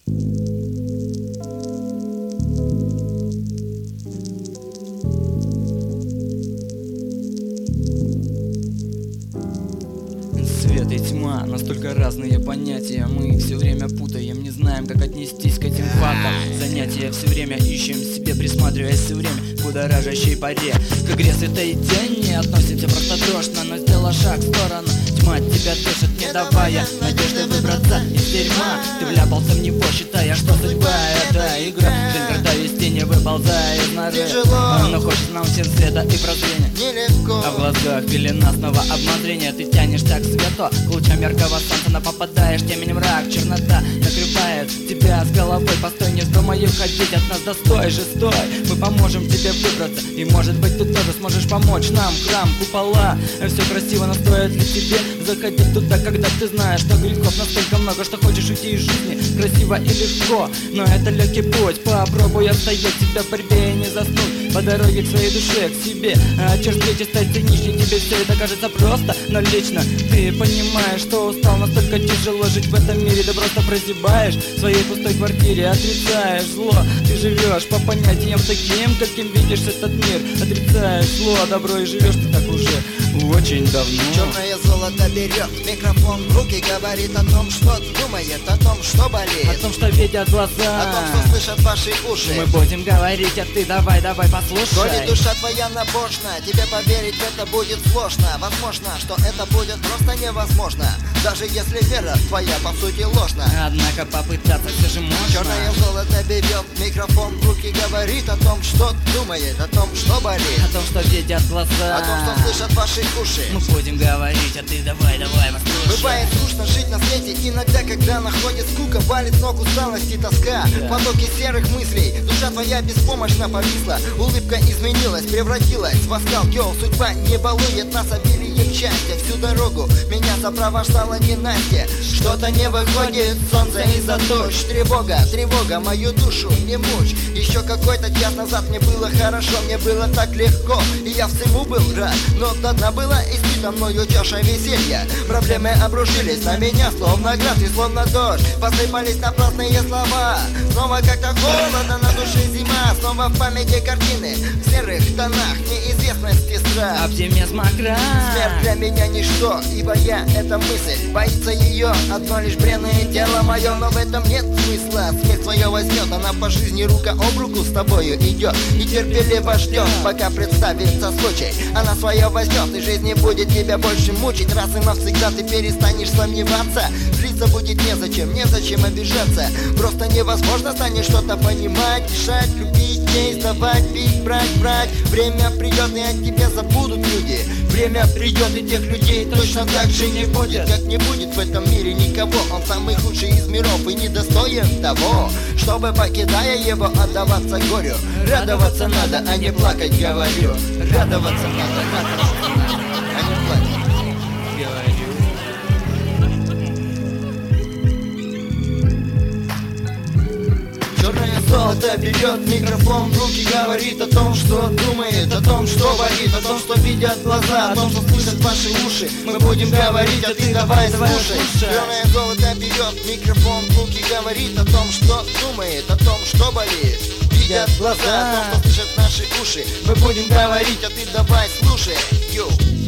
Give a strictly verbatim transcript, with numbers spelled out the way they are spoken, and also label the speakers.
Speaker 1: Свет и тьма, настолько разные понятия. Мы их все время путаем, не знаем, как отнестись к этим фактам. Занятия все время ищем себе, присматриваясь все время к будоражащей паре. К игре света и тени относимся просто дрожно, но сделала шаг в сторону. Тьма тебя дышит, не давая надежды выбраться из дерьма. Ты вляпался в него, считая, что судьба это игра. Жизнь горда из тени, выползая из норы. Но хочет нам всем света и прозрения.
Speaker 2: Нелегко.
Speaker 1: А в глазах пелена, снова обмазрение. Ты тянешься к свету, к лучам яркого солнца, но попадаешь в темень, мрак, чернота накрывает тебя с головой. Постой, не вздумай уходить от нас, да стой же, стой. Мы поможем тебе выбраться, и может быть ты тоже сможешь помочь нам. Храм, купола, все красиво, но стоит ли тебе заходить туда, когда ты знаешь, что грехов настолько много, что хочешь уйти из жизни красиво и легко. Но это легкий путь, попробуй отстоять себя в борьбе и не заснуть по дороге к своей душе, к себе. А черстветь и стать циничней, тебе все это кажется просто, но лично ты понимаешь, что устал, настолько тяжело жить в этом мире. Ты просто прозябаешь в своей пустой квартире, отрицаешь зло. Ты живешь по понятиям таким, каким видишь этот мир. Отрицаешь зло, добро, и живешь ты так уже очень давно.
Speaker 2: Черное золото берет микрофон в руки, говорит о том, что думает, о том, что болит,
Speaker 1: о том, что видят глаза,
Speaker 2: о том, что слышат ваши уши.
Speaker 1: Мы будем говорить, а ты давай, давай послушай.
Speaker 2: Коли душа твоя набожна, тебе поверить в это будет сложно. Возможно, что это будет просто невозможно, даже если вера твоя по сути ложна.
Speaker 1: Однако попытаться все же можно.
Speaker 2: Черное золото берет микрофон в руки, говорит о том, что думает, о том, что болит,
Speaker 1: о том, что видят глаза,
Speaker 2: о том, что слышат ваши уши.
Speaker 1: Мы будем говорить, а ты давай, давай послушай.
Speaker 2: Бывает скучно жить на свете иногда, когда находит скука, валит с ног усталость и тоска,
Speaker 1: да.
Speaker 2: Потоки серых мыслей, душа твоя беспомощно повисла. Улыбка изменилась, превратилась в оскал. Йоу, судьба не балует нас обилием счастья. Всю дорогу меня сопровождала ненастье. Что-то не выходит, солнце из-за дождь. Тревога, тревога, мою душу не мучь. Еще какой-то час назад мне было хорошо, мне было так легко, и я всему был рад. Но до дна была испита мною чаша веселья. Проблемы обрушились на меня, словно град и словно дождь. Посыпались напрасные слова. Снова как-то холодно, на душе зима. Снова в памяти картины в серых тонах, неизвестность и страх.
Speaker 1: Оптимизм, крах.
Speaker 2: Смерть для меня ничто, ибо я — это мысль. Боится ее одно лишь бренное тело мое, но в этом нет смысла. Смерть свое возьмет, она по жизни рука об руку с тобою идет и терпеливо ждет, пока представится случай. Она свое возьмет, и жизнь не будет тебя больше мучить. Раз и навсегда ты перестанешь сомневаться. Злиться будет незачем, незачем обижаться. Просто невозможно станет что-то понимать, решать, любить, не издавать, пить, брать, брать. Время придет, и о тебе забудут люди. Время придет, и тех людей точно так же не будет. Как не будет в этом мире никого. Он самый худший из миров и недостоин того, чтобы, покидая его, отдаваться горю. Радоваться надо, а не плакать, говорю. Радоваться надо, радоваться надо, а не плакать, говорю. Черное золото берет микрофон в руки, говорит о том, что думает, о том, что болит, о том, что видят глаза, о том, что слышат ваши уши. Мы будем говорить, а ты давай слушай. Черное золото берет микрофон в руки, говорит о том, что думает, о том, что болит, видят глаза, о том, что слышат наши уши. Мы будем говорить, а ты давай слушай. Йоу.